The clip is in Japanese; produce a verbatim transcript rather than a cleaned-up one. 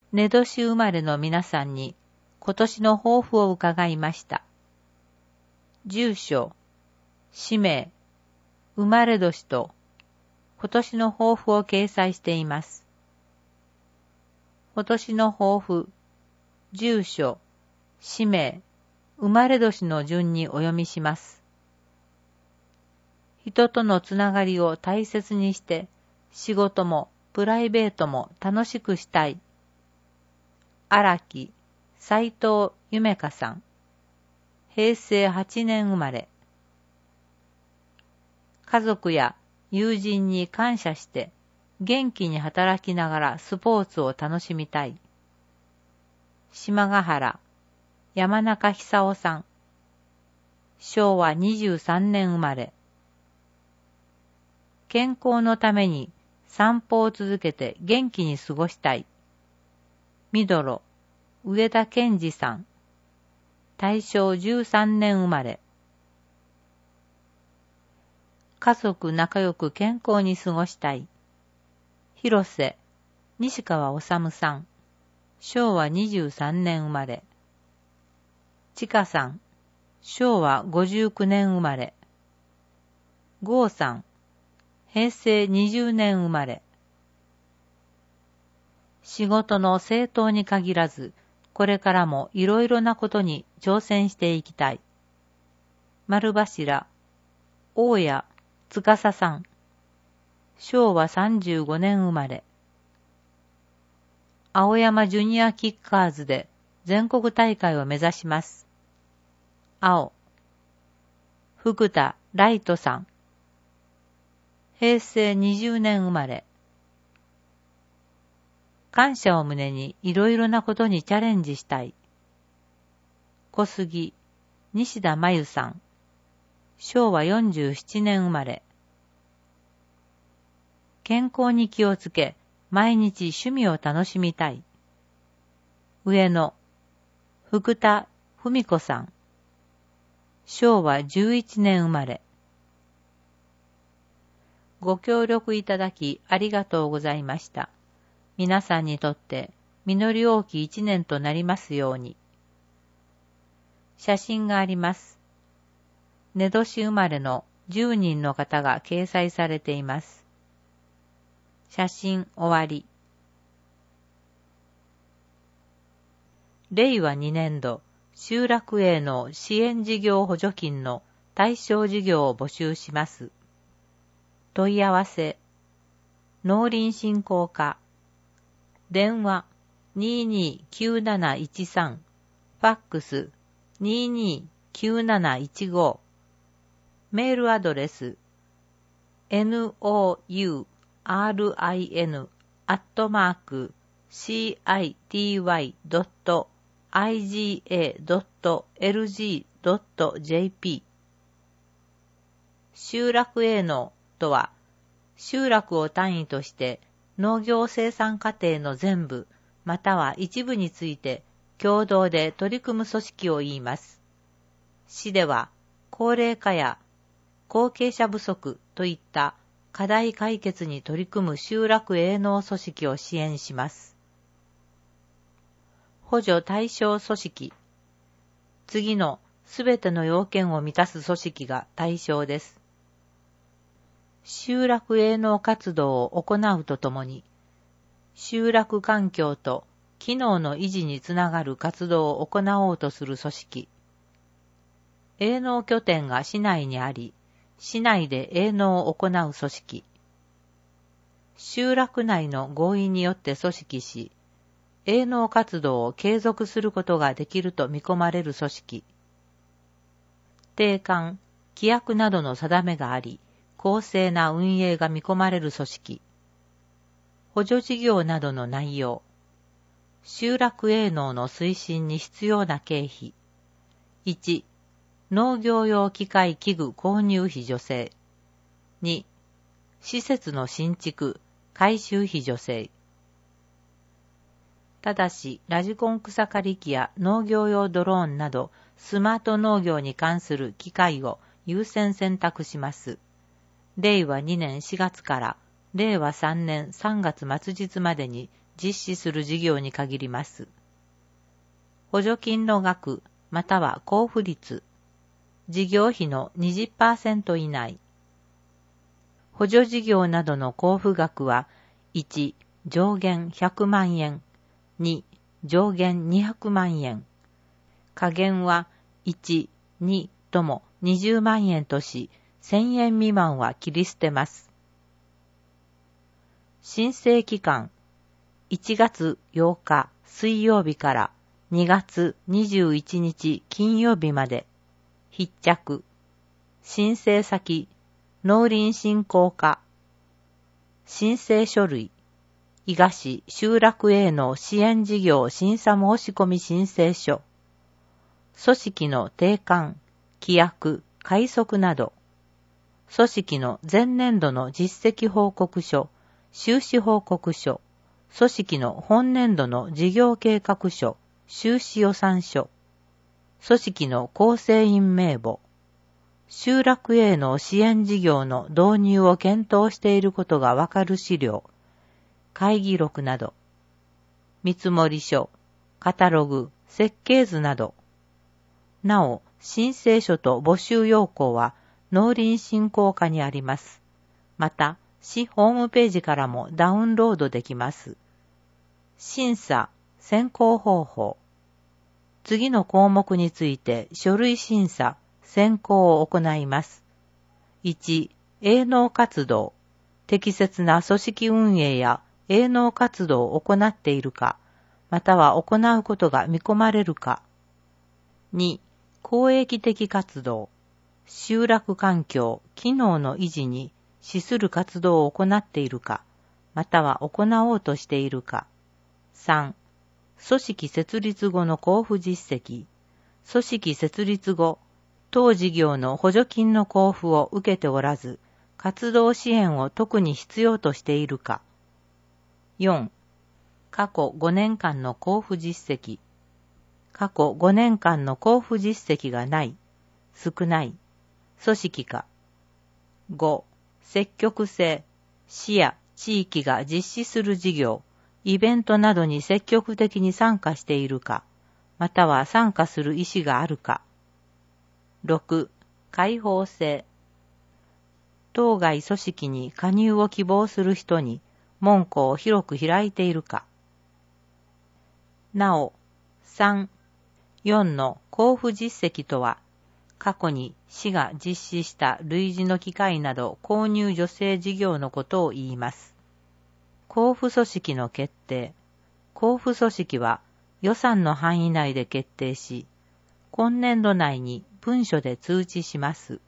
寝年生まれの皆さんに今年の抱負を伺いました。住所、氏名、生まれ年と今年の抱負を掲載しています。今年の抱負、住所、氏名、生まれ年の順にお読みします。人とのつながりを大切にして仕事もプライベートも楽しくしたい。荒木斉藤夢香さん、へいせいはちねん生まれ。家族や友人に感謝して元気に働きながらスポーツを楽しみたい。島ヶ原山中久夫さん、しょうわにじゅうさんねん生まれ。健康のために散歩を続けて元気に過ごしたい。みどろ上田健二さん、たいしょうじゅうさんねん生まれ。家族仲良く健康に過ごしたい。広瀬西川治さん、しょうわにじゅうさんねん生まれ。ちかさん、しょうわごじゅうきゅうねん生まれ。ごうさん、へいせいにじゅうねん生まれ。仕事の正当に限らず、これからもいろいろなことに挑戦していきたい。丸柱、大谷司さん、しょうわさんじゅうごねん生まれ。青山ジュニアキッカーズで全国大会を目指します。青、福田ライトさん、へいせいにじゅうねん生まれ。感謝を胸にいろいろなことにチャレンジしたい。小杉西田真由さん、しょうわよんじゅうななねん生まれ。健康に気をつけ、毎日趣味を楽しみたい。上野福田文子さん、しょうわじゅういちねん生まれ。ご協力いただきありがとうございました。皆さんにとって実り多き一年となりますように。写真があります。寝年生まれのじゅうにんの方が掲載されています。写真終わり。れいわにねんど集落営農支援事業補助金の対象事業を募集します。問い合わせ、農林振興課、電話 にーにーきゅうなないちさん、ファックス にーにーきゅうなないちご、メールアドレス ノーユーアールアイエヌ アットマーク シーアイティーワイ ドット アイジーエー ドット エルジー ドット ジェーピー。 集落営農とは、集落を単位として農業生産過程の全部または一部について共同で取り組む組織を言います。市では高齢化や後継者不足といった課題解決に取り組む集落営農組織を支援します。補助対象組織。次のすべての要件を満たす組織が対象です。集落営農活動を行うとともに、集落環境と機能の維持につながる活動を行おうとする組織。営農拠点が市内にあり、市内で営農を行う組織。集落内の合意によって組織し、営農活動を継続することができると見込まれる組織。定款、規約などの定めがあり、公正な運営が見込まれる組織。補助事業などの内容。集落営農の推進に必要な経費。いち、農業用機械器具購入費助成。に、施設の新築、改修費助成。ただし、ラジコン草刈り機や農業用ドローンなど、スマート農業に関する機械を優先選択します。れいわにねんしがつかられいわさんねんさんがつ末日までに実施する事業に限ります。補助金の額または交付率、事業費の にじゅっパーセント 以内。補助事業などの交付額は、いち、上限ひゃくまんえん、に、上限にひゃくまんえん。下限はいち、にともにじゅうまんえんとし、せんえん未満は切り捨てます。申請期間、いちがつようか水曜日からにがつにじゅういちにち金曜日まで。必着。申請先、農林振興課。申請書類、伊賀市集落営農支援事業審査申込申請書。組織の定款、規約、快速など。組織の前年度の実績報告書、収支報告書。組織の本年度の事業計画書、収支予算書。組織の構成員名簿。集落営農支援事業の導入を検討していることがわかる資料。会議録など。見積書、カタログ、設計図など。なお、申請書と募集要項は農林振興課にあります。また、市ホームページからもダウンロードできます。審査、選考方法。次の項目について書類審査、選考を行います。いち、営農活動。適切な組織運営や営農活動を行っているか、または行うことが見込まれるか。に、公益的活動。集落環境、機能の維持に資する活動を行っているか、または行おうとしているか。さん、組織設立後の交付実績。組織設立後、当事業の補助金の交付を受けておらず、活動支援を特に必要としているか。よん、過去ごねんかんの交付実績。過去ごねんかんの交付実績がない、少ない、組織か。ご、積極性。市や地域が実施する事業、イベントなどに積極的に参加しているか、または参加する意思があるか。ろく、開放性。当該組織に加入を希望する人に門戸を広く開いているか。なお、さん、よんの交付実績とは、過去に市が実施した類似の機械など購入助成事業のことを言います。交付組織の決定。交付組織は予算の範囲内で決定し、今年度内に文書で通知します。